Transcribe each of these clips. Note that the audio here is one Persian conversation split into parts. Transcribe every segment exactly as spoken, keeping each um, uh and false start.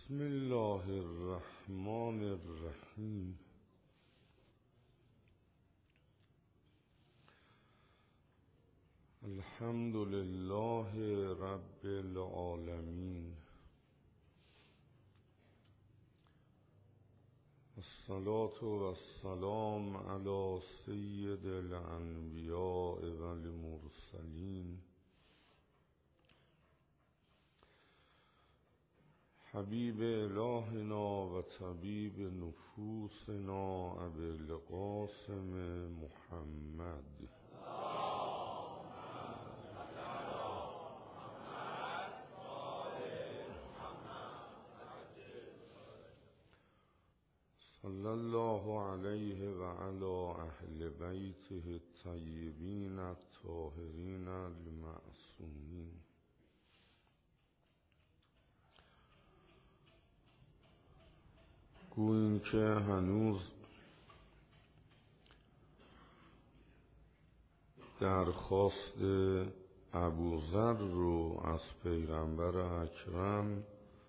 بسم الله الرحمن الرحیم. الحمد لله رب العالمین، الصلاة والسلام علی سید الانبیاء والمرسلین، حبیب الهنا و طبیب نفوسنا ابی القاسم محمد. صلی الله علیه و علی اهل بیته الطیبین الطاهرین المعصومین. گوییم که هنوز درخواست ابوذر رو از پیغمبر اکرم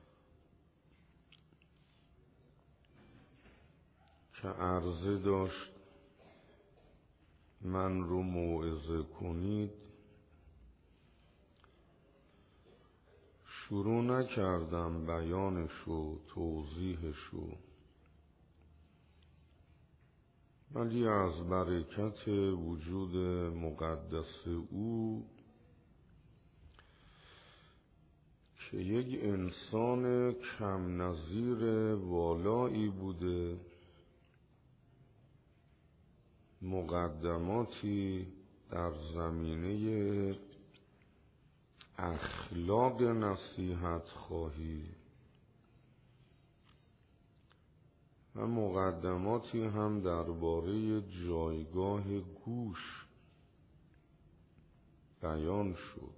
که عرضه داشت من رو موعظه کنید شروع نکردم بیانش و توضیحش و، ولی از برکت وجود مقدس او که یک انسان کم نظیر والایی بوده، مقدماتی در زمینه اخلاق نصیحت خواهی و مقدماتی هم درباره جایگاه گوش بیان شد.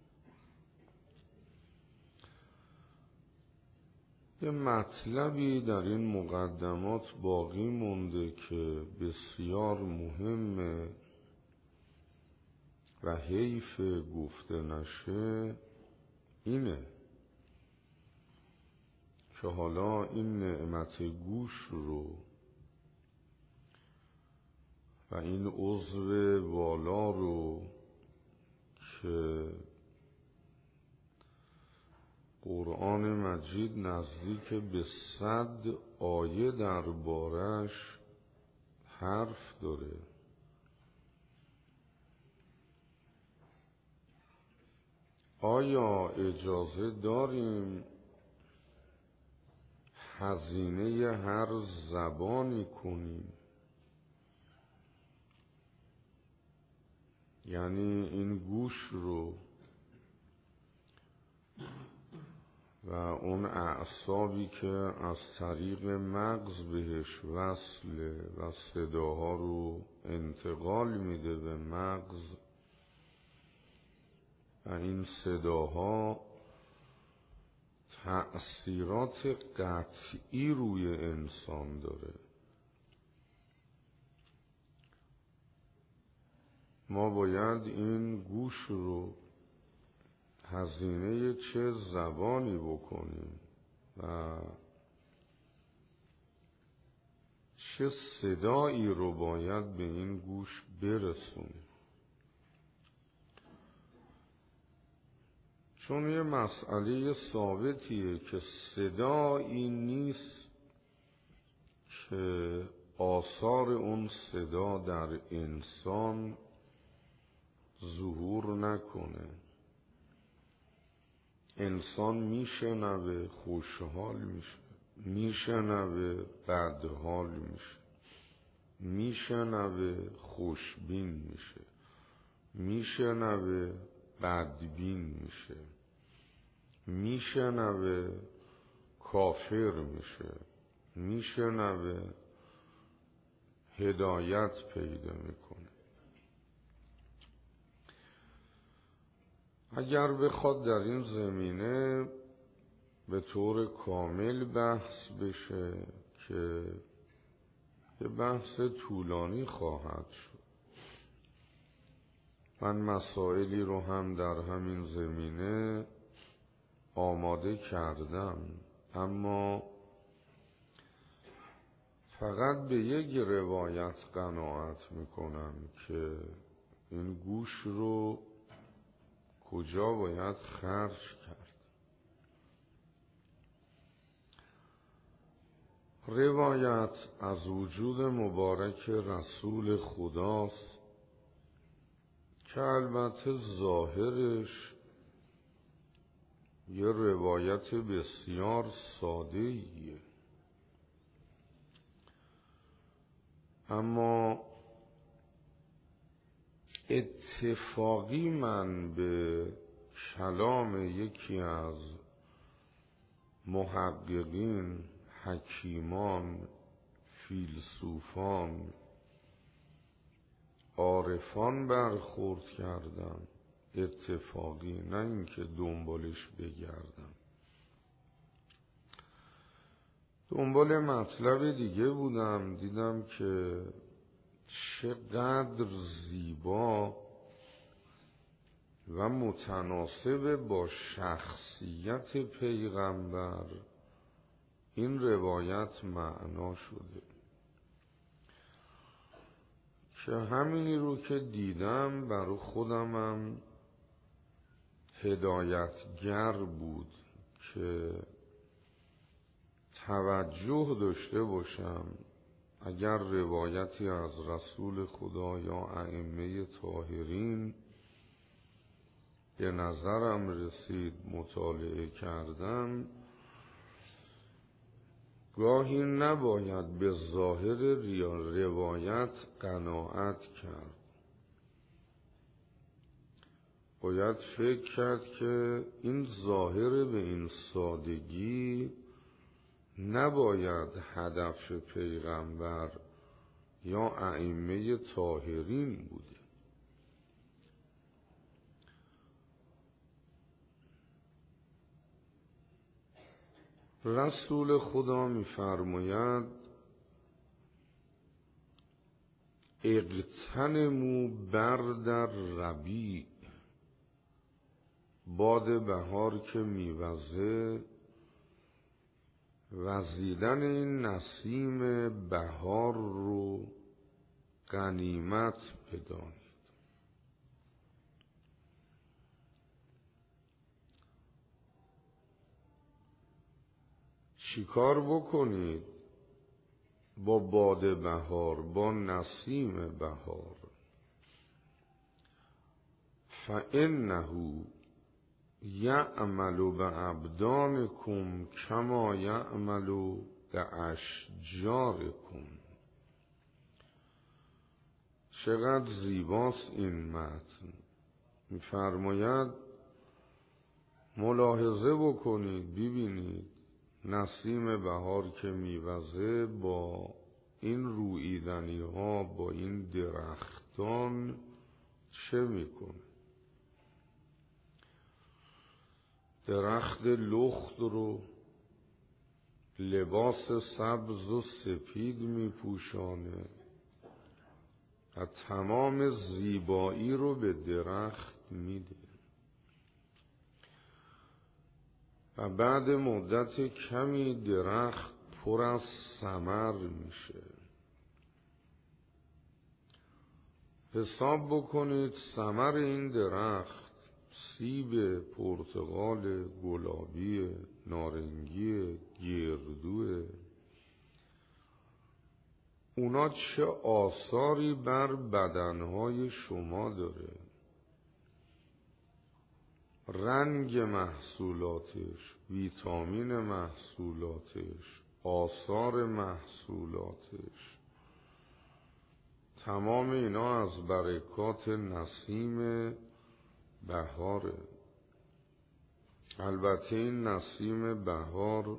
یه مطلبی در این مقدمات باقی مونده که بسیار مهمه و حیف گفته نشه، اینه که حالا این نعمت گوش رو و این عضو والا رو که قرآن مجید نزدیک به صد آیه دربارش حرف داره، آیا اجازه داریم هزینه هر زبانی کنیم؟ یعنی این گوش رو و اون اعصابی که از طریق مغز بهش وصله و صداها رو انتقال میده به مغز و این صداها تأثیرات قطعی روی انسان داره. ما باید این گوش رو هزینه چه زبانی بکنیم و چه صدایی رو باید به این گوش برسونیم، چون یه مسئله ثابتیه که صدایی نیست که آثار اون صدا در انسان ظهور نکنه. انسان میشنوه خوشحال میشه، میشنوه بدحال میشه، میشنوه خوشبین میشه، میشنوه بدبین میشه، میشنوه کافر میشه، میشنوه هدایت پیدا میکنه. اگر بخواد در این زمینه به طور کامل بحث بشه که یه بحث طولانی خواهد شد. من مسائلی رو هم در همین زمینه آماده کردم، اما فقط به یک روایت قناعت میکنم که این گوش رو کجا باید خرج کرد. روایت از وجود مبارک رسول خداست که البته ظاهرش یه روایت بسیار ساده ایه، اما اتفاقی من به کلام یکی از محققین، حکیمان، فیلسوفان، عارفان برخورد کردم. اتفاقی، نه اینکه دنبالش بگردم. دنبال مطلب دیگه بودم، دیدم که چقدر زیبا و متناسب با شخصیت پیغمبر این روایت معنا شده که همینی رو که دیدم برای خودمم هدایتگر بود که توجه داشته باشم اگر روایتی از رسول خدا یا ائمه طاهرین به نظرم رسید، مطالعه کردم، گاهی نباید به ظاهر روایت قناعت کرد، باید فکر کرد که این ظاهر به این سادگی نباید هدف پیغمبر یا ائمه طاهرین بوده. رسول خدا می‌فرماید اغتنموا برد الربیع، باد بهار که میوزه، وزیدن این نسیم بهار رو غنیمت بدانید. چیکار بکنید با باد بهار، با نسیم بهار؟ فإنه یعمل بأبدانکم کما یعمل بأشجارکم. چقدر زیباست این متن. می‌فرماید ملاحظه بکنید، ببینید نسیم بهار که میوزه با این روییدنی ها، با این درختان چه میکنه؟ درخت لخت رو لباس سبز و سپید میپوشانه و تمام زیبایی رو به درخت میده و بعد مدت کمی درخت پر از ثمر میشه. حساب بکنید ثمر این درخت، سیب، پرتقال، گلابی، نارنگی، گردوه، اونا چه آثاری بر بدنهای شما داره. رنگ محصولاتش، ویتامین محصولاتش، آثار محصولاتش، تمام اینا از برکات نسیم بهاره. البته این نسیم بهار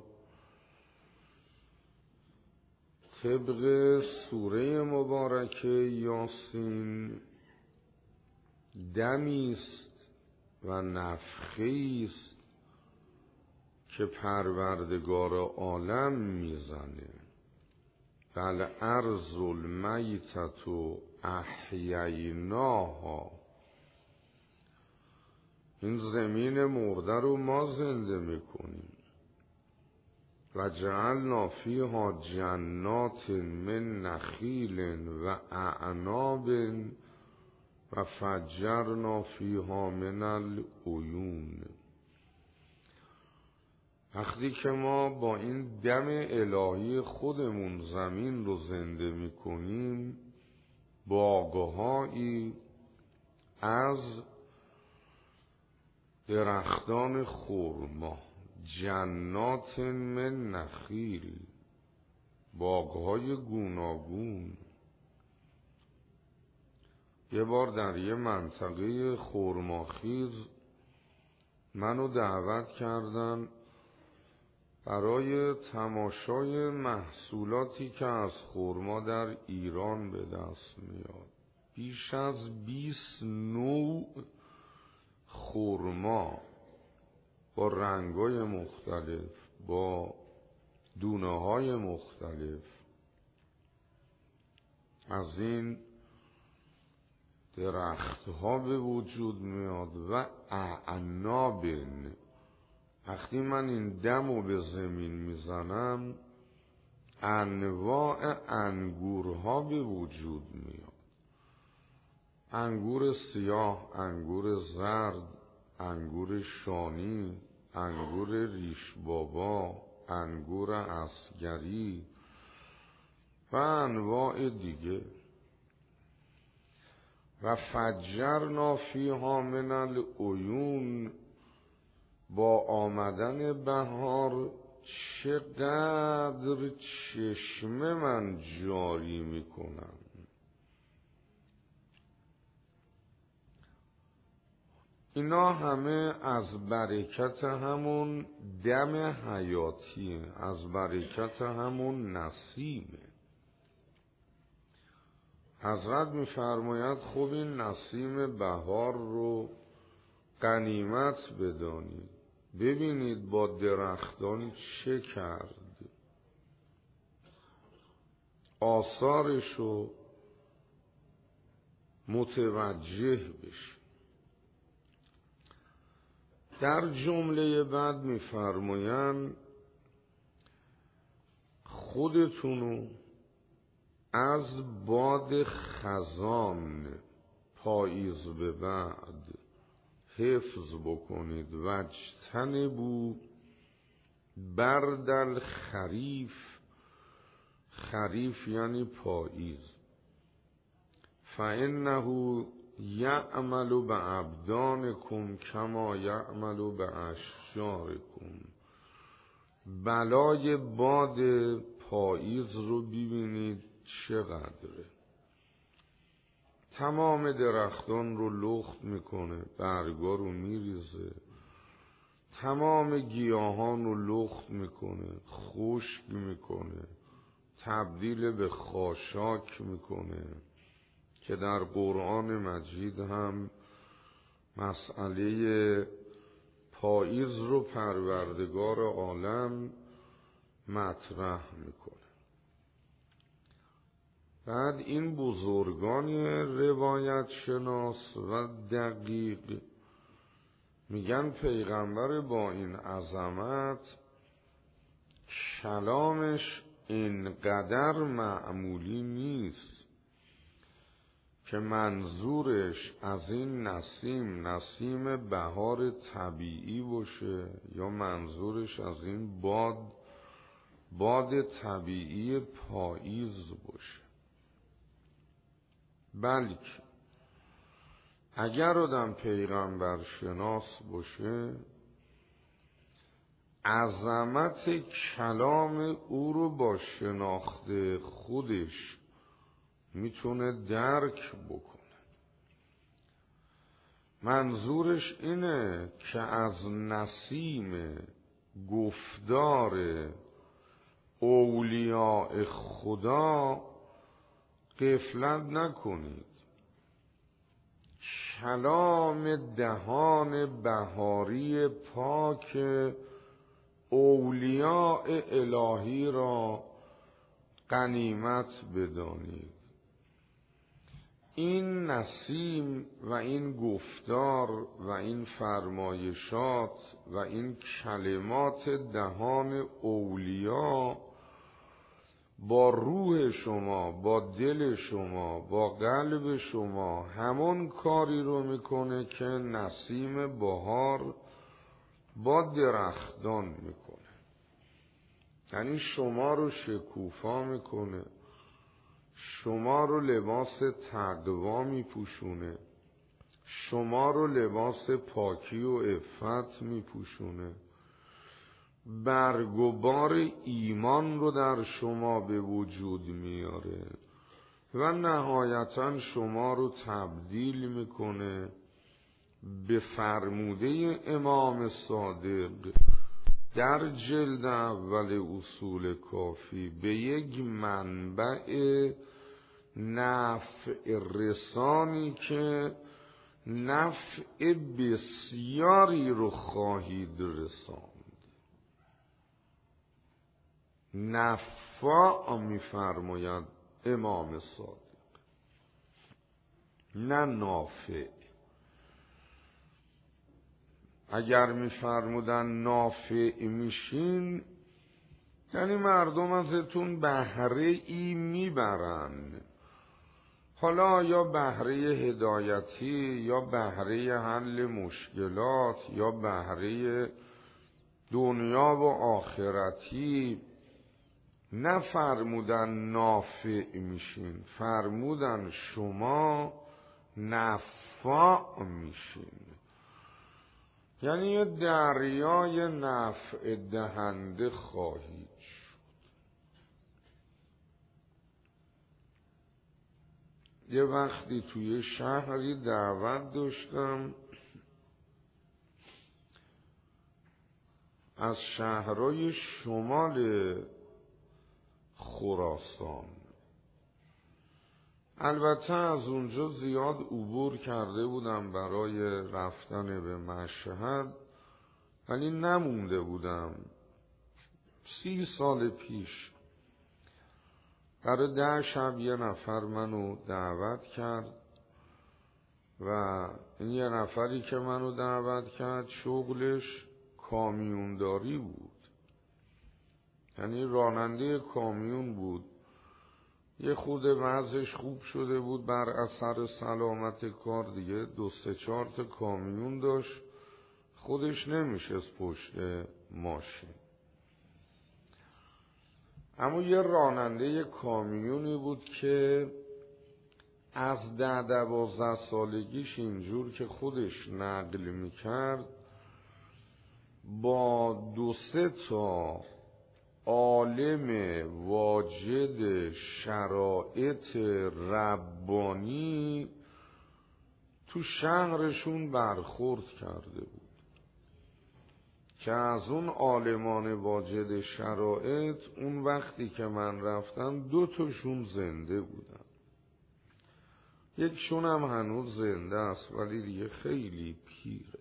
طبق سوره مبارکه یاسین دمیست و نفخه‌ایست که پروردگار عالم میزنه. بل ارض المیتة احییناها، این زمین مرده رو ما زنده میکنیم. و جعلنا فیها جنات من نخیل و اعناب و فجرنا فیها من العیون. وقتی که ما با این دم الهی خودمون زمین رو زنده میکنیم، باغهایی از درختان خرما، جنات من نخیل، باغهای گوناگون. یه بار در یه منطقه خرماخیز منو دعوت کردن برای تماشای محصولاتی که از خرما در ایران به دست میاد. بیش از بیست نوع خرما با رنگ‌های مختلف، با دونه‌های مختلف از این درختها به وجود میاد و اعناب. وقتی من این دمو به زمین میزنم انواع انگورها به وجود میاد. انگور سیاه، انگور زرد، انگور شانی، انگور ریش بابا، انگور اصگری و انواع دیگه. و فجرنا فیها من العیون، با آمدن بهار چقدر چشمه من جاری میکنم. اینا همه از برکت همون دم حیاتیه، از برکت همون نسیمه. حضرت میفرماید خب این نسیم بهار رو غنیمت بدانید، ببینید با درختان چه کرد، آثارشو متوجه بشید. در جمله بعد میفرمایند خودتونو از باد خزان پاییز به بعد حفظ بکنید. و اجتنبوا برد الخریف، خریف یعنی پاییز، فانه یعمل بابدانکم کما یعمل باشجارکم. بلای باد پاییز رو ببینید چقدره، تمام درختان رو لخت میکنه، برگا رو میریزه، تمام گیاهان رو لخت میکنه، خشک میکنه، تبدیل به خاشاک میکنه. که در قرآن مجید هم مسئله پاییز رو پروردگار عالم مطرح میکنه. بعد این بزرگان روایت شناس و دقیق میگن پیغمبر با این عظمت کلامش اینقدر معمولی نیست که منظورش از این نسیم نسیم بهار طبیعی باشه یا منظورش از این باد باد طبیعی پاییز باشه، بلکه اگر آدم پیغمبر شناس باشه عظمت کلام او رو با شناخت خودش میتونه درک بکنه. منظورش اینه که از نسیم گفتار اولیاء خدا غفلت نکنید. کلام دهان بهاری پاک اولیاء الهی را غنیمت بدانید. این نسیم و این گفتار و این فرمایشات و این کلمات دهان اولیا با روح شما، با دل شما، با قلب شما همون کاری رو میکنه که نسیم بهار با درختان میکنه. یعنی شما رو شکوفا میکنه، شما رو لباس تقوا میپوشونه، شما رو لباس پاکی و عفت میپوشونه، برگ و بار ایمان رو در شما به وجود میاره و نهایتا شما رو تبدیل میکنه به فرموده امام صادق در جلد اول اصول کافی به یک منبع نفع رسانی که نفع بسیاری رو خواهید رساند. نفع می‌فرماید امام صادق، نه نافع. اگر می‌فرمودن نافع میشین یعنی مردم ازتون بهره ای میبرن، حالا یا بهره هدایتی یا بهره حل مشکلات یا بهره دنیا و آخرتی. نه فرمودن نافع میشین، فرمودن شما نفع میشین، یعنی یه دریای نفع دهنده خواهید شد. یه وقتی توی شهری دعوت داشتم از شهرهای شمال خراسان، البته از اونجا زیاد عبور کرده بودم برای رفتن به مشهد، ولی نمونده بودم. سی سال پیش برای ده شب یه نفر منو دعوت کرد و این یه نفری که منو دعوت کرد شغلش کامیونداری بود، یعنی راننده کامیون بود. یه خود وضعش خوب شده بود بر اثر سلامت کار، دیگه دو سه چهار تا کامیون داشت، خودش نمیشست پشت ماشین. اما یه راننده کامیونی بود که از ده دوازده سالگیش اینجور که خودش نقل میکرد با دو سه تا عالم واجد شرائط ربانی تو شهرشون برخورد کرده بود که از اون عالمان واجد شرائط اون وقتی که من رفتم دو تاشون زنده بودن، یکشون هم هنوز زنده است ولی دیگه خیلی پیره.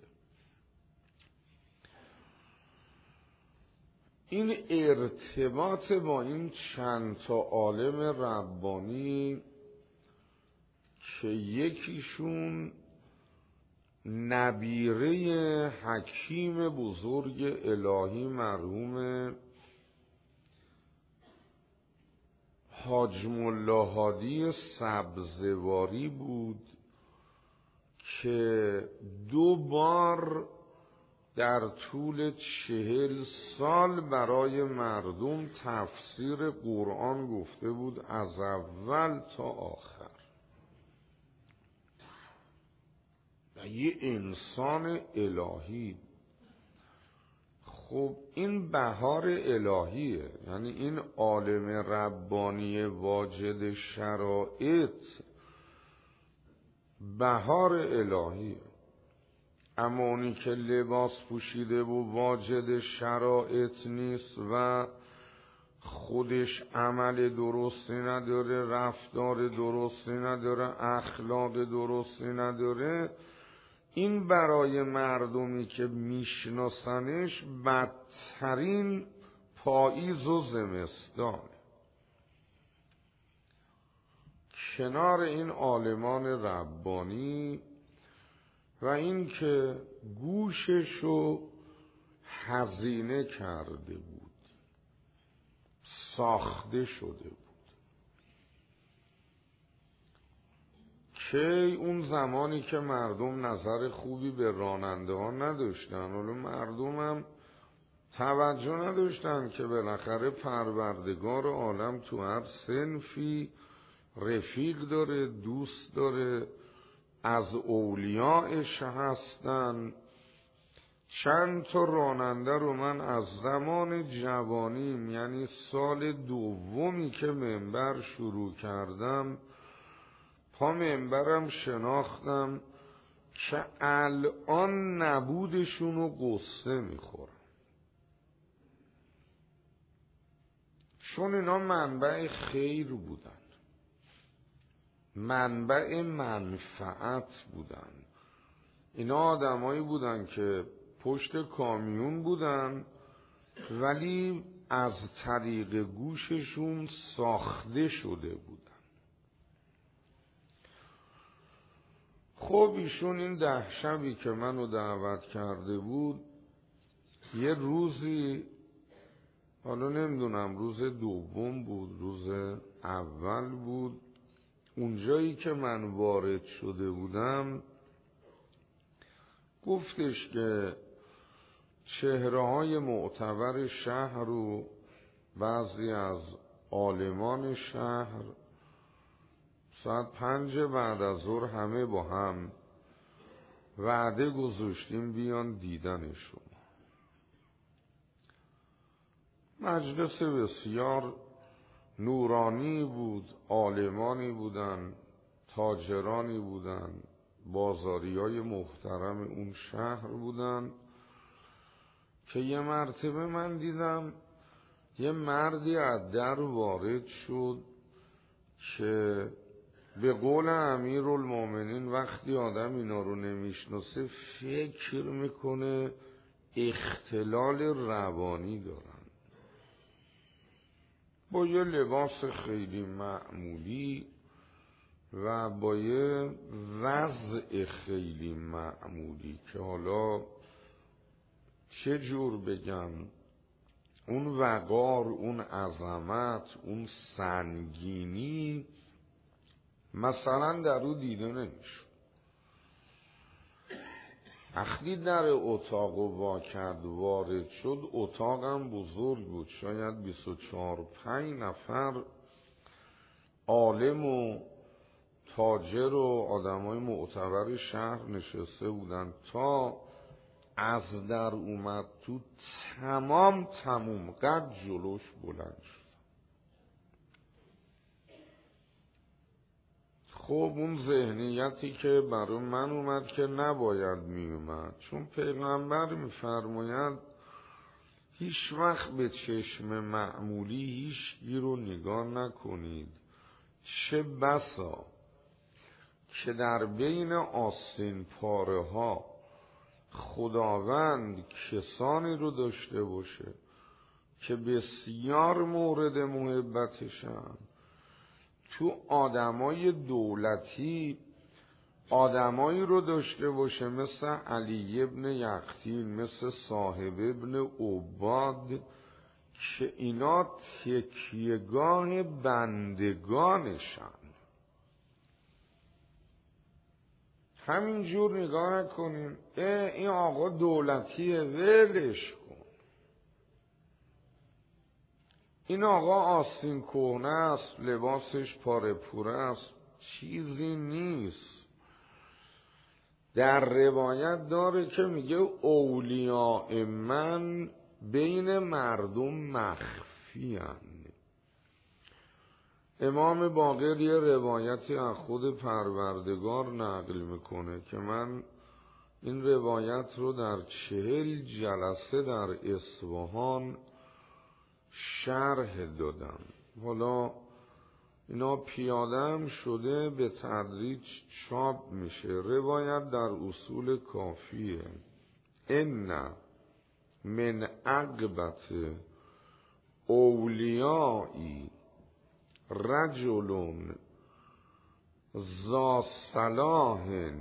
این ارتباط با این چند تا عالم ربانی که یکیشون نبیره حکیم بزرگ الهی مرحوم حاج ملا هادی سبزواری بود که دو بار در طول چهل سال برای مردم تفسیر قرآن گفته بود از اول تا آخر. و یه انسان الهی. خب این بهار الهیه، یعنی این عالم ربانی واجد شرائط بهار الهیه. اما اونی که لباس پوشیده و واجد شرائط نیست و خودش عمل درستی نداره، رفتار درستی نداره، اخلاق درستی نداره، این برای مردمی که میشناسنش بدترین پاییز و زمستان کنار این عالمان ربانی و این که گوششو هزینه کرده بود، ساخته شده بود، که اون زمانی که مردم نظر خوبی به راننده ها نداشتن، حالا مردم هم توجه نداشتن که بالاخره پروردگار عالم تو هر صنفی رفیق داره، دوست داره، از اولیاءش هستن. چند تا راننده رو من از زمان جوانیم، یعنی سال دومی که منبر شروع کردم پا منبرم شناختم که الان نبودشون رو قصه میخورم، چون اینا منبع خیر بودن، منبع منفعت بودن. اینا آدمایی بودن که پشت کامیون بودن ولی از طریق گوششون ساخته شده بودن. خب ایشون این ده شبی که منو دعوت کرده بود، یه روزی، حالا نمیدونم روز دوم بود روز اول بود، اونجایی که من وارد شده بودم گفتش که چهره های معتبر شهر و بعضی از عالمان شهر ساعت پنج بعد از ظهر همه با هم وعده گذاشتیم بیان دیدن شما. مجلس بسیار نورانی بود، عالمانی بودن، تاجرانی بودن، بازاریای محترم اون شهر بودن که یه مرتبه من دیدم یه مردی از در وارد شد که به قول امیرالمومنین وقتی آدم اینا رو نمیشناسه فکر میکنه اختلال روانی دارن، با یه لباس خیلی معمولی و با یه وضع خیلی معمولی که حالا چه جور بگم، اون وقار، اون عظمت، اون سنگینی مثلا در او دیده نمیشد. وقتی در اتاق وا کرد وارد شد، اتاقم بزرگ بود، شاید بیست و چهار پنج نفر عالم و تاجر و آدمای معتبر شهر نشسته بودن. تا از در اومد تو تمام تموم قد جلوش بلند شد. خب اون ذهنیتی که برای من اومد که نباید می اومد، چون پیغمبر میفرماید هیچ وقت به چشم معمولی هیچ گی رو نگاه نکنید، چه بسا که در بین آستین پاره ها خداوند کسانی رو داشته باشه که بسیار مورد محبتشن. تو آدمای دولتی آدمایی رو داشته باشه مثل علی ابن یقطین، مثل صاحب ابن عباد، که اینا تکیهگاه بندگانشن. همینجور نگاه نکنیم این آقا دولتیه ولش کن، این آقا آستین کهنه است، لباسش پاره پوره است، چیزی نیست. در روایت داره که میگه اولیاء من بین مردم مخفی هستند. امام باقر یه روایتی از خود پروردگار نقل میکنه که من این روایت رو در چهل جلسه در اصفهان شرح دادم. حالا اینا پیادم شده به تدریج چاپ میشه. روایت در اصول کافیه. ان من عقبت اولیایی رجل ذا صلاح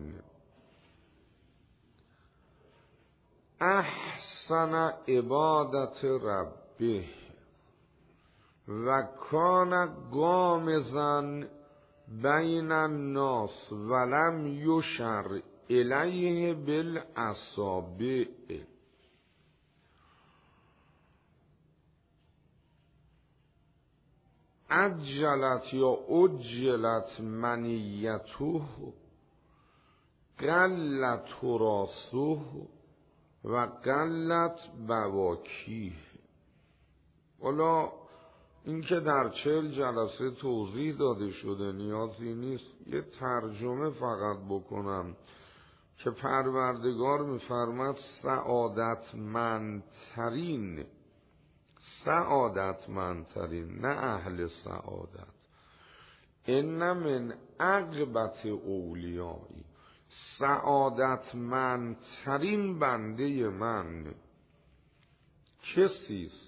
احسن عبادت ربه و کان غامضا بین الناس ولم یشر الیه بالاصابع. عجلت یا عجلت منیته قلت تراسه و قلت بواکیه. حالا این که در چهل جلسه توضیح داده شده نیازی نیست، یه ترجمه فقط بکنم که پروردگار میفرماد سعادتمندترین، سعادتمندترین نه اهل سعادت، ان من عقبت اولیایی، سعادتمندترین بنده من کسیست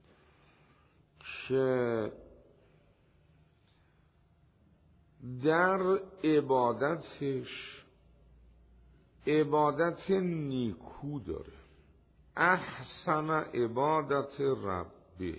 که در عبادتش عبادت نیکو داره. احسن عبادت ربه.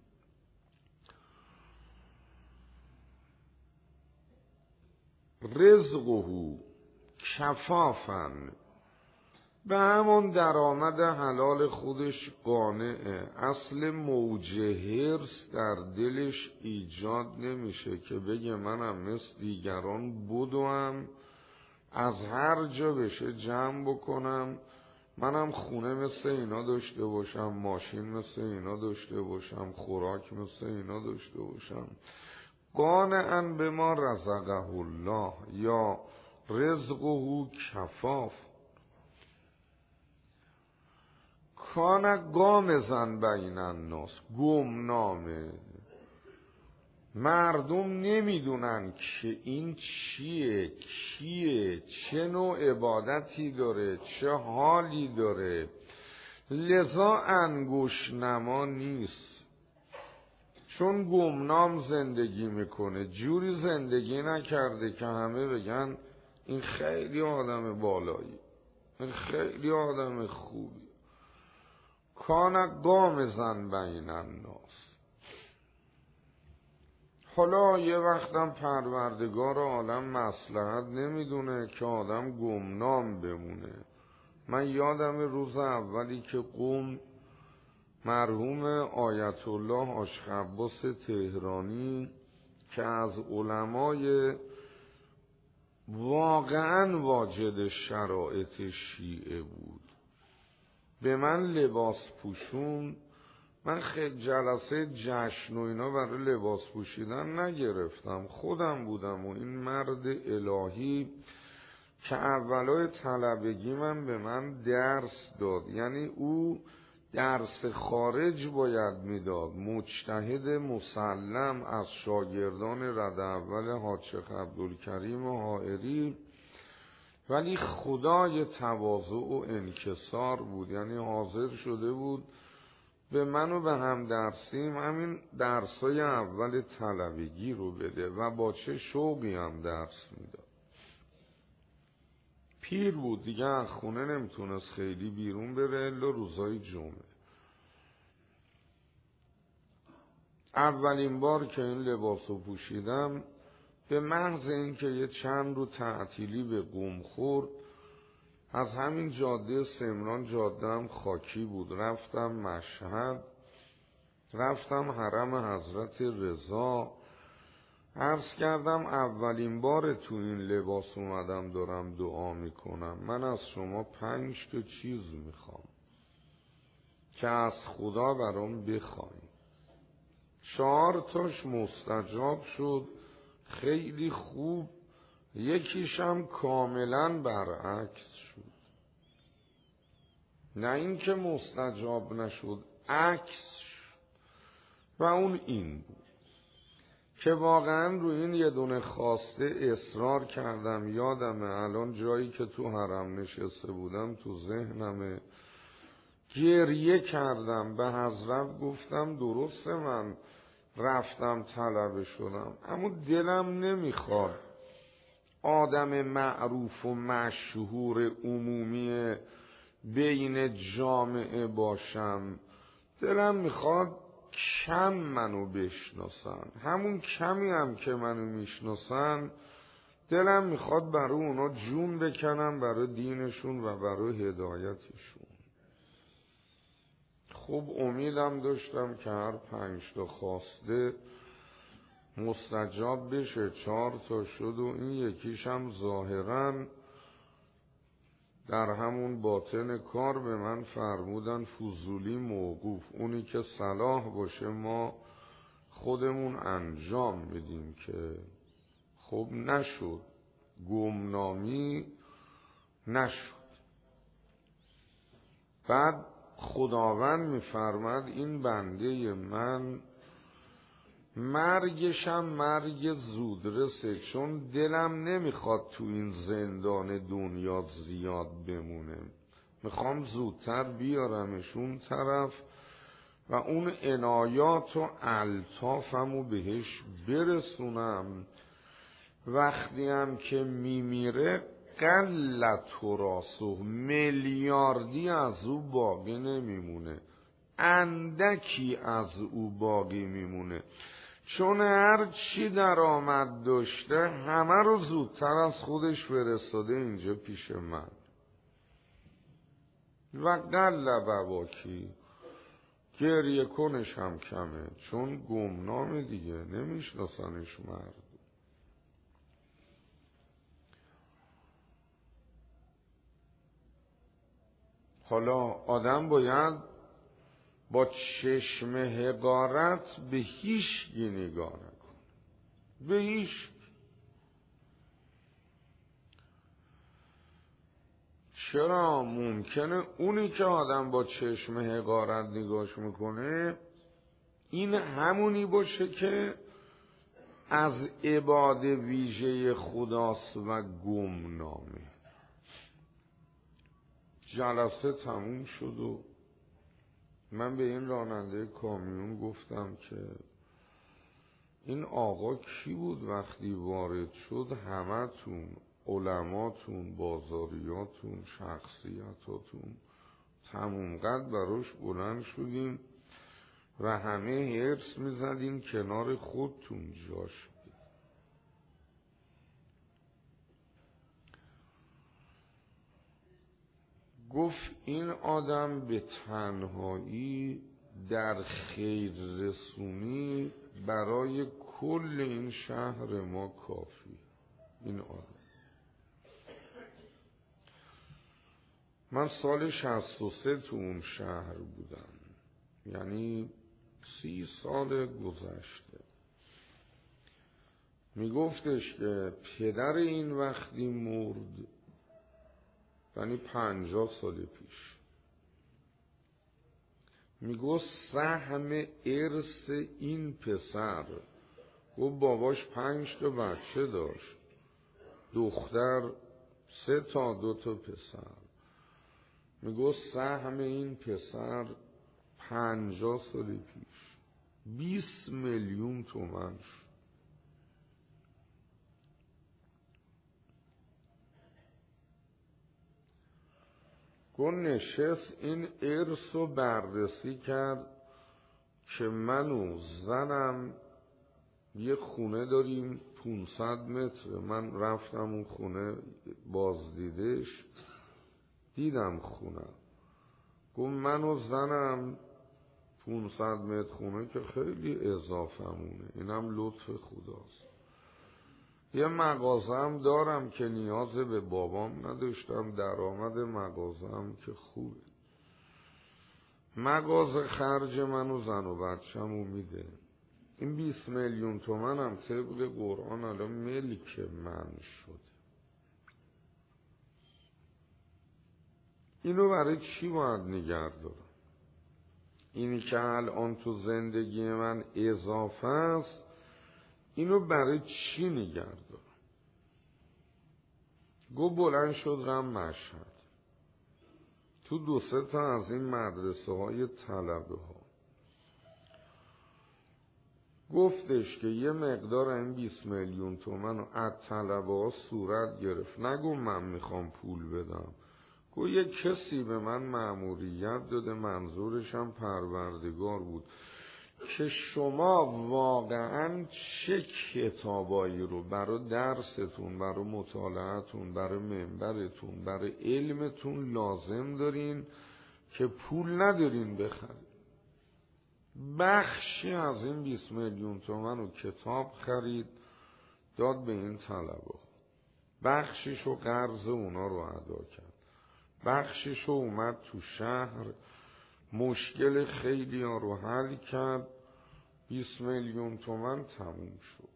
رزقه کفافا، به همون درآمد حلال خودش قانعه. اصل موج حرص در دلش ایجاد نمیشه که بگه منم مثل دیگران بدوم از هر جا بشه جمع بکنم، منم خونه مثل اینا داشته باشم، ماشین مثل اینا داشته باشم، خوراک مثل اینا داشته باشم. قانعاً به ما رزقه الله یا رزقه کفاف. کان غامضا بین الناس، گمنامه، مردم نمیدونن که این چیه، کیه، چه نوع عبادتی داره، چه حالی داره، لذا انگوش نما نیست. چون گمنام زندگی میکنه، جوری زندگی نکرده که همه بگن این خیلی آدم بالایی، این خیلی آدم خوبی. کان غامضا بین الناس. حالا یه وقتم پروردگار عالم مصلحت نمیدونه که آدم گمنام بمونه. من یادم روز اولی که قم مرحوم آیت الله عاشق عباس تهرانی که از علمای واقعا واجد شرایط شیعه بود به من لباس پوشون، من خیلی جلسه جشن و اینا برای لباس پوشیدن نگرفتم، خودم بودم و این مرد الهی که اولای طلبگی من به من درس داد. یعنی او درس خارج باید میداد، مجتهد مسلم از شاگردان رد اول حاج شیخ عبدالکریم و حائری، ولی خدای تواضع و انکسار بود. یعنی حاضر شده بود به من و به هم درسیم همین درسای اول طلبگی رو بده و با چه شوقی هم درس میداد. پیر بود دیگه، از خونه نمیتونست خیلی بیرون بره الا روزای جمعه. اولین بار که این لباسو پوشیدم به محض اینکه یه چند رو تعطیلی به قم خورد، از همین جاده سمنان، جاده هم خاکی بود، رفتم مشهد، رفتم حرم حضرت رضا. عرض کردم اولین بار تو این لباس اومدم دارم دعا میکنم، من از شما پنج تا چیز میخوام که از خدا برام بخواین. چهار تاش مستجاب شد، خیلی خوب. یکیشم کاملا برعکس شد، نه اینکه مستجاب نشد، عکس شد. و اون این بود که واقعا رو این یه دونه خواسته اصرار کردم. یادمه الان جایی که تو حرم نشسته بودم تو ذهنمه، گریه کردم، به حضرت گفتم درسته من رفتم طلبه شدم، اما دلم نمیخواد آدم معروف و مشهور عمومی بین جامعه باشم، دلم میخواد کم منو بشناسن، همون کمی هم که منو میشناسن دلم میخواد برای اونا جون بکنم، برای دینشون و برای هدایتشون. خب امیدم داشتم که هر پنج تا خواسته مستجاب بشه، چهار تا شد و این یکیش هم ظاهراً در همون باطن کار به من فرمودن فضولی موقوف، اونی که صلاح باشه ما خودمون انجام بدیم، که خب نشد، گمنامی نشد. بعد خداوند میفرماد این بنده من مرگشم مرگ زودرسه، چون دلم نمیخواد تو این زندان دنیا زیاد بمونه، میخوام زودتر بیارمشون طرف و اون عنایات و الطافمو بهش برسونم. وقتی هم که میمیره قلت و راسو، میلیاردی از او باقی نمیمونه، اندکی از او باقی میمونه، چون هر چی در آمد داشته همه رو زودتر از خودش فرستاده اینجا پیش من. و قلب باکی، گریه کنش هم کمه، چون گمنامه دیگه، نمیشناسنش مرد. حالا آدم باید با چشم حقارت به هیچ گی نگاه نکن، به هیچ. چرا؟ ممکنه اونی که آدم با چشم حقارت نگاهش میکنه این همونی باشه که از عباد ویژه خداست و گمنامه. جلسه تموم شد و من به این راننده کامیون گفتم که این آقا کی بود وقتی وارد شد همتون، علماتون، بازاریاتون، شخصیتاتون تموم قد براش بلند شدین و همه حرص میزدین کنار خودتون جاش بود. گفت این آدم به تنهایی در خیر رسونی برای کل این شهر ما کافی. این آدم من سال شصت و سه تو اون شهر بودم، یعنی سی سال گذشته. میگفتش که پدر این وقتی مرد، یعنی پنجاه سال پیش، میگفت سهم ارث این پسر، گفت باباش پنج تا بچه داشت، دختر سه تا دو تا پسر، میگفت سهم این پسر پنجاه سال پیش بیست میلیون تومان شد. گفت نشست این ارث رو بررسی کرد که من و زنم یه خونه داریم پونصد متر، من رفتم اون خونه بازدیدش، دیدم خونه. گفت من و زنم پونصد متر خونه که خیلی اضافمونه، اینم لطف خداست. یه مغازم دارم که نیاز به بابام نداشتم، درآمد مغازم که خوبه، مغازه خرج من و زن و بچه‌مو میده. این بیست میلیون تومن هم طبق قرآن الان ملک من شده. اینو برای چی باید نگه دارم؟ اینی که الان تو زندگی من اضافه است، اینو برای چی نگه دارم؟ گو بلند شد رم مشهد، تو دو سه تا از این مدرسه های طلبه ها گفتش که یه مقدار این بیست میلیون تومن رو از طلبه ها صورت گرفت. نگو من میخوام پول بدم، گو یه کسی به من مأموریت داده، منظورش هم پروردگار بود که شما واقعا چه کتابایی رو برای درستون، برای مطالعاتون، برای منبرتون، برای علمتون لازم دارین که پول ندارین بخرید. بخشی از این بیست میلیون تومن رو کتاب خرید داد به این طلبه، بخشیش رو قرض اونا رو ادا کرد، بخشیش رو اومد تو شهر مشکل خیلی ها رو حل کرد. بیست میلیون تومن تموم شد.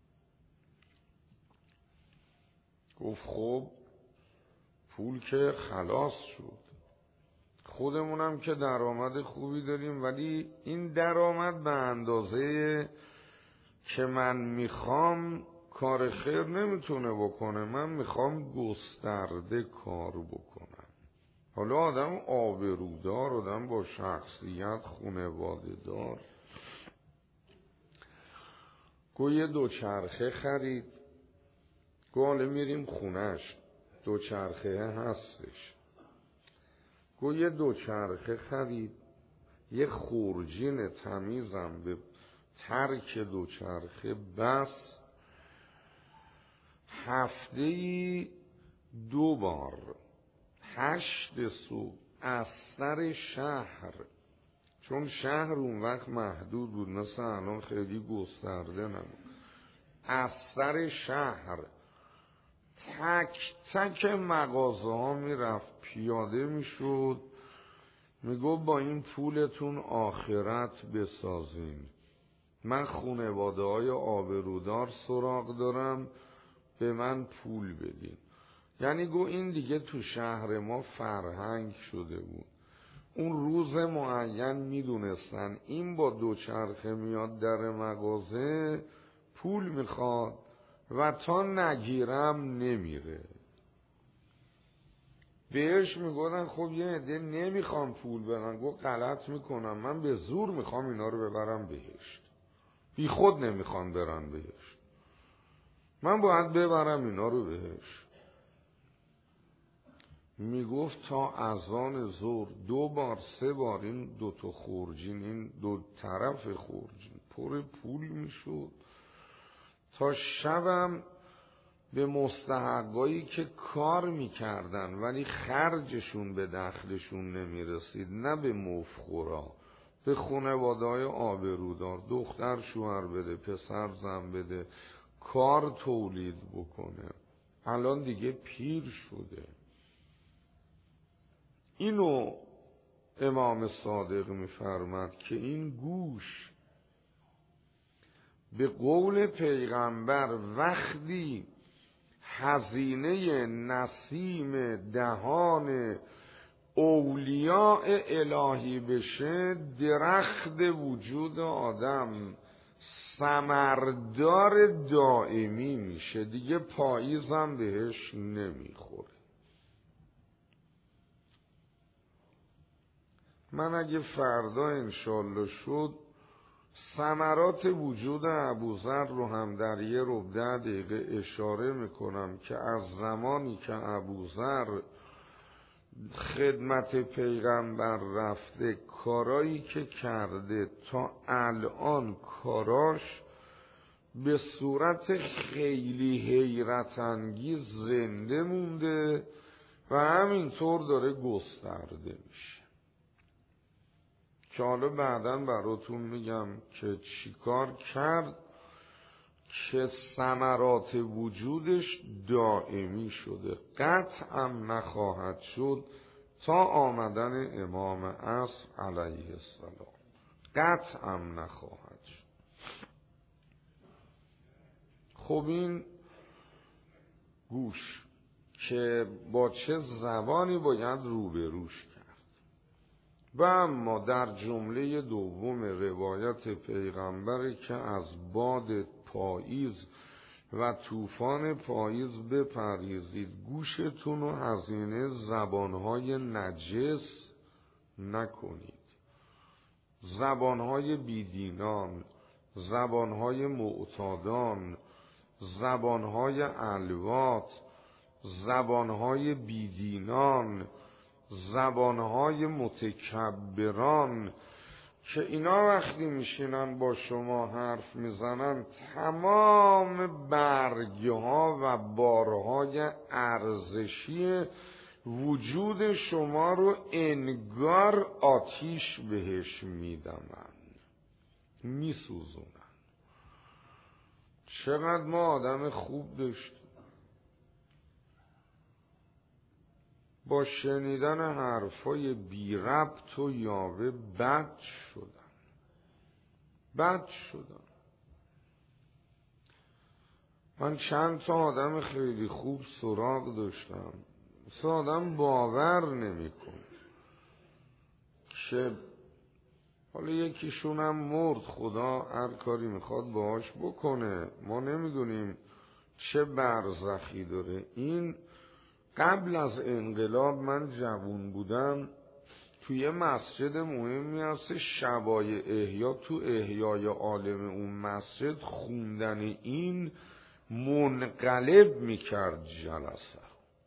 گفت خب پول که خلاص شد، خودمونم که درآمد خوبی داریم، ولی این درآمد به اندازه که من میخوام کار خیر نمیتونه بکنه. من میخوام گسترده کار بکنم. حالا آدم آبرودار، آدم با شخصیت، خانواده دار. گو یه دوچرخه خرید. گو حالا میریم خونش، دوچرخه هستش. گو یه دوچرخه خرید، یه خورجین تمیزم به ترک دوچرخه بس. هفته‌ای دو بار هشت صبح از سر شهر، چون شهر اون وقت محدود بود، مثل الان خیلی گسترده نبود، از سر شهر تک تک مغازه ها میرفت، پیاده میشد، میگو با این پولتون آخرت بسازین، من خانواده های آبرودار سراغ دارم، به من پول بدین. یعنی گو این دیگه تو شهر ما فرهنگ شده بود. اون روز معین میدونستن این با دوچرخه میاد در مغازه پول میخواد و تا نگیرم نمیره. بهش میگفتن خب یه عده نمیخوام پول بدن. گو غلط میکنم، من به زور میخوام اینا رو ببرم بهشت، بی خود نمیخوام برن بهشت، من باید ببرم اینا رو بهشت. میگفت تا اذان ظهر دو بار سه بار این دو تا خورجین، این دو طرف خورجین پر پول میشد، تا شبم به مستحقایی که کار میکردن ولی خرجشون به دخلشون نمیرسید، نه به مفخورا، به خانواده‌های آبرودار، دختر شوهر بده، پسر زن بده، کار تولید بکنه. الان دیگه پیر شده. اینو امام صادق میفرماد که این گوش به قول پیغمبر وقتی هزینه نسیم دهان اولیاء الهی بشه، درخت وجود آدم ثمردار دائمی میشه، دیگه پاییزم بهش نمیخوره. من اگه فردا انشالله شد ثمرات وجود ابوذر رو هم در یه ربع دقیقه اشاره میکنم که از زمانی که ابوذر خدمت پیغمبر رفته، کارایی که کرده تا الان کاراش به صورت خیلی حیرت انگیز زنده مونده و همینطور داره گسترده میشه، که حالا بعداً براتون میگم که چیکار کرد که ثمرات وجودش دائمی شده، قطعاً نخواهد شد تا آمدن امام عصر علیه السلام، قطعاً نخواهد شد. خب این گوش که با چه زبانی باید روبروش کرد. و اما در جمله دوم روایت پیغمبر که از باد پاییز و طوفان پاییز بپرهیزید، گوشتون رو هزینه زبانهای نجس نکنید، زبانهای بیدینان، زبانهای معتادان، زبانهای الوات، زبانهای بیدینان، زبانهای متکبران که اینا وقتی میشینن با شما حرف میزنن تمام برگها و بارهای ارزشی وجود شما رو انگار آتیش بهش میدمن، میسوزونن. چقدر ما آدم خوب داشتیم، با شنیدن حرفای بی ربط و یاوه بد شدن بد شدن. من چند تا آدم خیلی خوب سراغ داشتم، مثل آدم باور نمی کن که حالا یکیشونم مرد، خدا هر کاری میخواد باهاش بکنه، ما نمیدونیم چه برزخی داره. این قبل از انقلاب من جوون بودم، توی مسجد مهمی هست شبای احیا، تو احیای عالم اون مسجد خوندن این منقلب میکرد جلسه.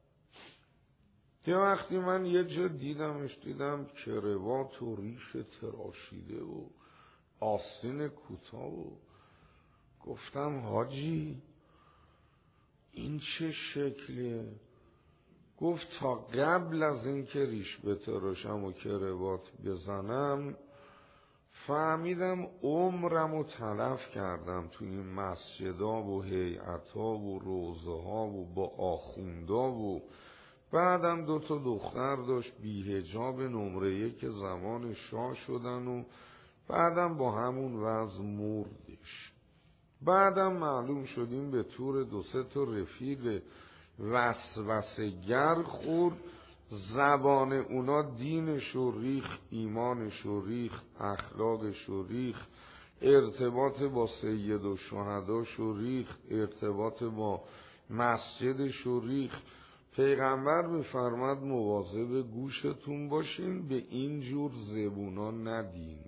یه وقتی من یه جا دیدمش، دیدم کروات و ریش تراشیده و آستین کوتاه و گفتم حاجی این چه شکلیه؟ گفت تا قبل از این که ریش بتراشم و کروات بزنم فهمیدم عمرم و تلف کردم توی این مسجدا و هیئت‌ها و روضه ها و با آخوندا و بعدم دو تا دختر داشت بی حجاب نمره یک زمان شاه شدن و بعدم با همون وضع مردش. بعدم معلوم شدیم به طور دو سه تا رفیق وسوسه‌گر خورد، زبان اونا دینش و ریخ، ایمانش و ریخ، اخلاقش و ریخ، ارتباط با سید و شهداش و ریخ، ارتباط با مسجدش و ریخ. پیغمبر می‌فرماد مواظب گوشتون باشین، به این جور زبونا ندین.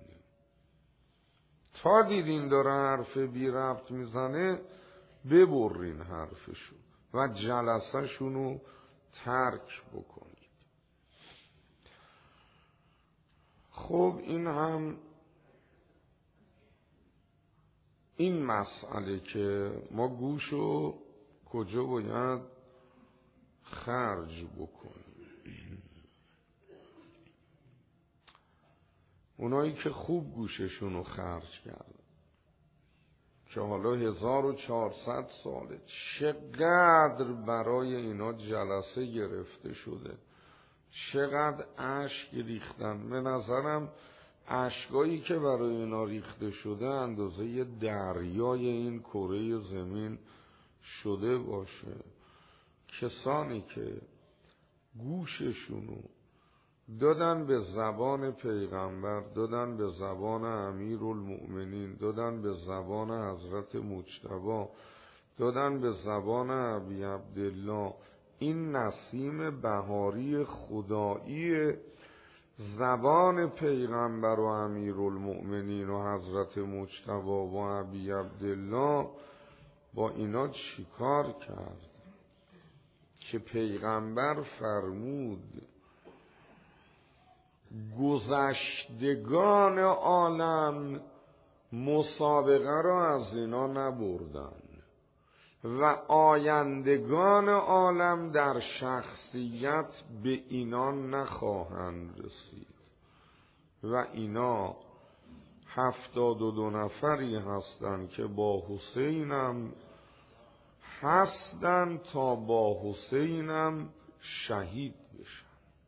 تا دیدین داره حرف بی ربط میزنه ببرین حرفشو و جلسه شونو ترک بکنید. خب این هم این مسئله که ما گوشو کجا باید خرج بکنیم. اونایی که خوب گوششونو خرج کردن که حالا هزار و چهارصد ساله چقدر برای اینا جلسه گرفته شده، چقدر اشک ریختن. به نظرم اشکایی که برای اینا ریخته شده اندازه دریای این کره زمین شده باشه. کسانی که گوششونو دادن به زبان پیغمبر، دادن به زبان امیرالمؤمنین، دادن به زبان حضرت مجتبی، دادن به زبان ابی عبدالله، این نسیم بهاری خدایی زبان پیغمبر و امیرالمؤمنین و حضرت مجتبی و ابی عبدالله، با اینا چیکار کرد که پیغمبر فرمود گذشتگان عالم مسابقه را از اینا نبردن و آیندگان عالم در شخصیت به اینا نخواهند رسید و اینا هفتاد و دو نفری هستند که با حسینم هستند تا با حسینم شهید بشن.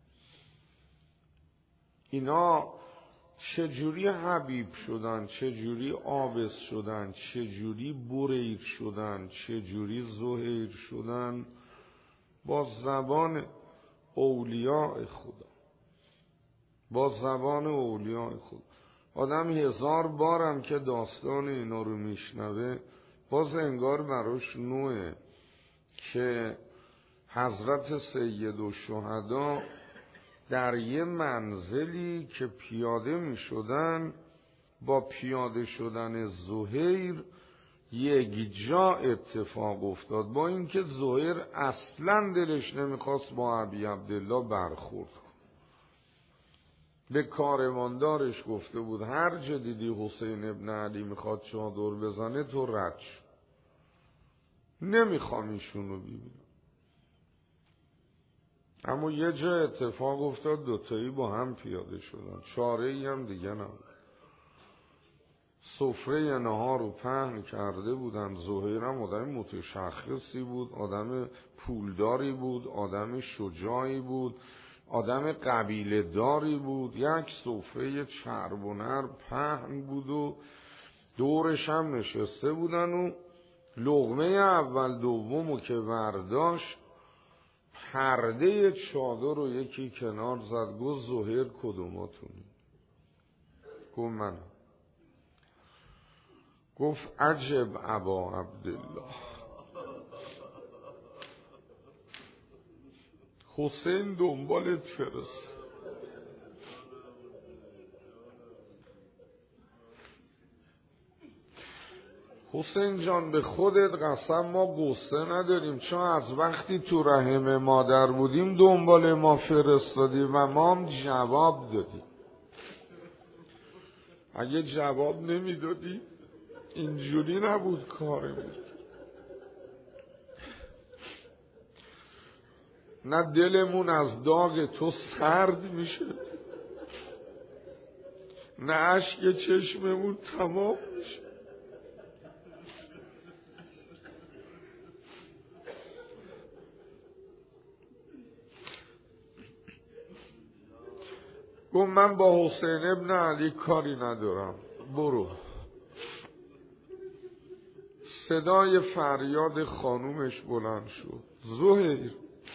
اینا چجوری حبیب شدن، چجوری آبس شدن، چجوری بریر شدن، چجوری زهیر شدن؟ با زبان اولیاء خدا، با زبان اولیاء خدا. آدم هزار بارم که داستان اینا رو میشنوه باز انگار براش نوعه که حضرت سید و شهدا در یه منزلی که پیاده می شدن با پیاده شدن زهیر یک جا اتفاق افتاد، با اینکه زهیر اصلا دلش نمیخواست با ابی عبدالله برخورد. به کارواندارش گفته بود هر جا دیدی حسین ابن علی میخواد چادر بزنه تو رد شو، نمیخوام ایشونو ببینم. اما یه جا اتفاق افتاد دوتایی با هم پیاده شدن، چاره ای هم دیگه نبود. سفره نهار رو پهن کرده بودن. زهیر هم آدم متشخصی بود، آدم پولداری بود، آدم شجاعی بود، آدم قبیله داری بود. یک سفره چرب و نر پهن بود و دورش هم نشسته بودن و لقمه اول دومو که برداشت پرده چادر رو یکی کنار زد. گفت زهیر کدوماتونی؟ گفت من. گفت عجب ابا عبدالله، حسین دنبالت فرست. حسین جان به خودت قسم ما قصه نداریم، چون از وقتی تو رحم مادر بودیم دنبال ما فرستادی و ما هم جواب دادیم. اگه جواب نمیدادی اینجوری نبود کارمون. نه دلمون از داغ تو سرد میشه، نه اشک چشممون تمام میشه. گفت من با حسین ابن علی کاری ندارم، برو. صدای فریاد خانومش بلند شد. زهیر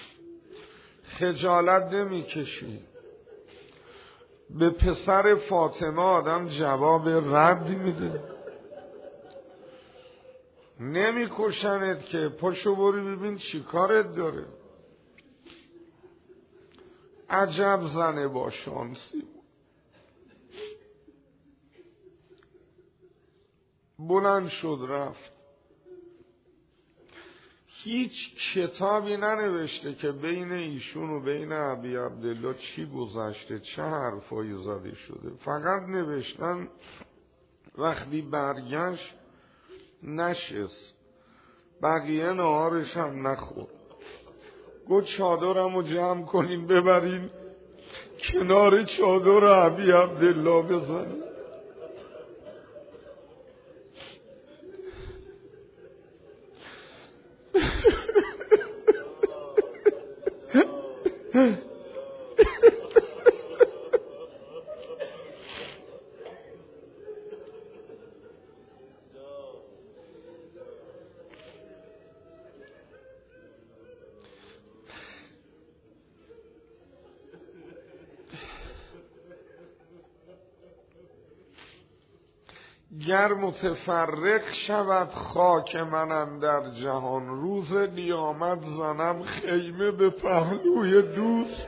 خجالت نمی کشی؟ به پسر فاطمه آدم جواب رد میده؟ نمی کشنت که، پاشو بری ببین چی کارت داره. عجب زنه با شانسی. بلند شد رفت. هیچ کتابی ننوشته که بین ایشون و بین ابی عبدالله چی گذشته، چه حرفایی زده شده. فقط نوشتن وقتی برگشت نشست، بقیه نهارش هم نخورد. گفت چادرم رو جمع کنین ببرین کنار چادر ابی عبدالله بزنین. گر متفرق شود خاک من اندر جهان، روز قیامت زنم خیمه به پهلوی دوست.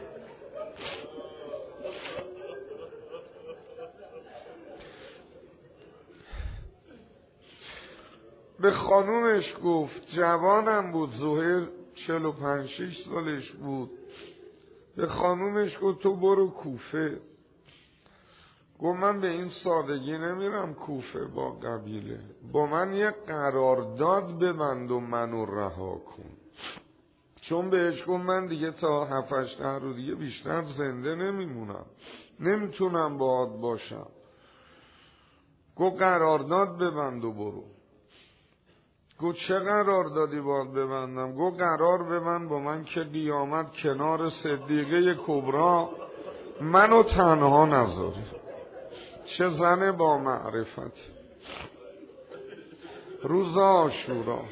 به خانومش گفت، جوانم بود، زهیر چهل و پنج شش سالش بود. به خانومش گفت تو برو کوفه. گفت من به این سادگی نمیرم کوفه با قبیله، با من یه قرارداد ببند و منو رها کن. چون بهش گفت من دیگه تا هفت هشت روز دیگه بیشتر زنده نمیمونم، نمیتونم باهات باشم. گفت قرارداد ببند و برو. گفت چه قراردادی باید ببندم؟ گفت قرار ببند با من که قیامت کنار صدیقه کبرا منو تنها نذاری. چه زن با معرفت. روز عاشورا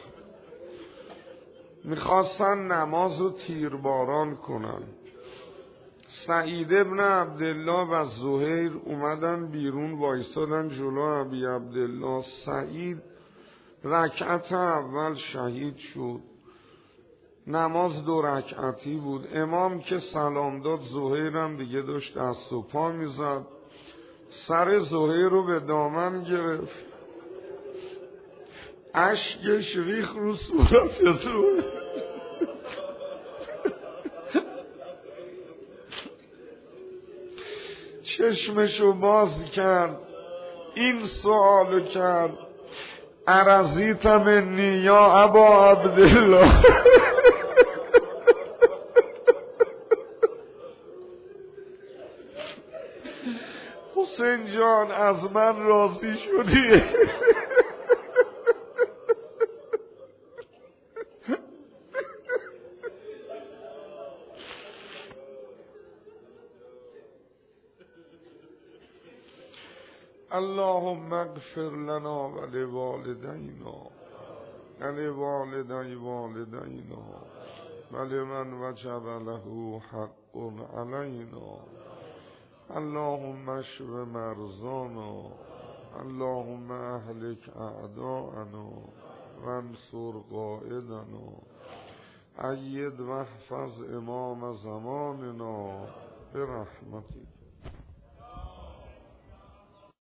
میخواستن نماز و تیرباران کنن. سعید ابن عبدالله و زهیر اومدن بیرون وایسادن جلو ابی عبدالله. سعید رکعت اول شهید شد. نماز دو رکعتی بود. امام که سلام داد زهیر هم دیگه داشت دست و پا میزد. سر زهیر رو به دامن گرفت، اشکش ریخ رو صورت زهیر. چشمشو باز کرد، این سوالو کرد: ارزیت منی یا ابا عبدالله؟ حسین جان از من راضی شدی؟ اللهم اغفر لنا ولوالدینا ولوالدی والدینا ولمن وجب له حق علینا. اللهم اشف مرضانا، اللهم اهلك اعداءنا وانصر قائدنا، اید واحفظ امام زماننا برحمتك.